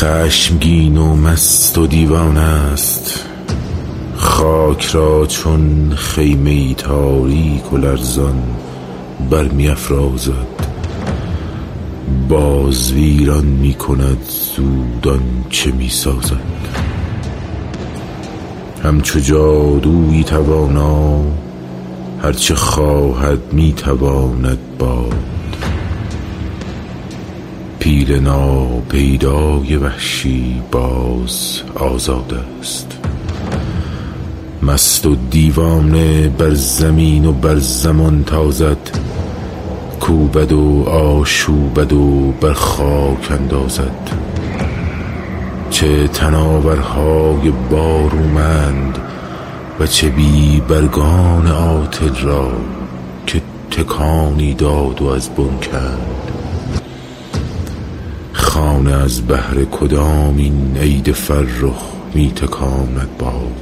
خشمگین و مست و دیوانه است، خاک را چون خیمه تاریک و لرزان برمی افرازد. باز ویران می کند زود آنچه می سازد. همچو جادویی توانا هرچه خواهد می تواند باد. پیل ناپیدای وحشی باز آزاد است. مست و دیوانه بر زمین و بر زمان تازد. کوبد و آشوبد و بر خاک اندازد. چه تناورهای بارومند و چه بی برگان عاطل را که تکانی داد و از بن کرد. خانه از بهر کدام این عید فرخ می تکاند باد.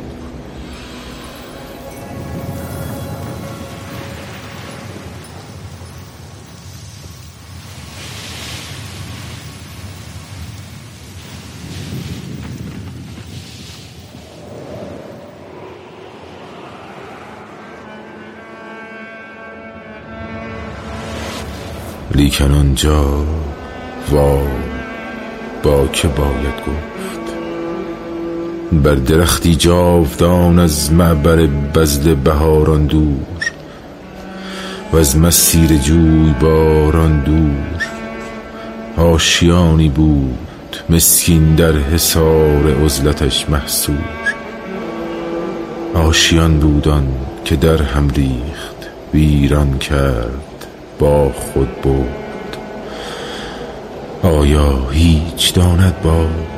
لیکن آنجا با که باید گفت؟ بر درختی جاودان از معبر بذل بهاران دور و از مسیر جوی باران دور. آشیانی بود مسکین در حصار عزلتش محصور. آشیان بود آن که در هم ریخت، ویران کرد، با خود برد. آیا هیچ داند باد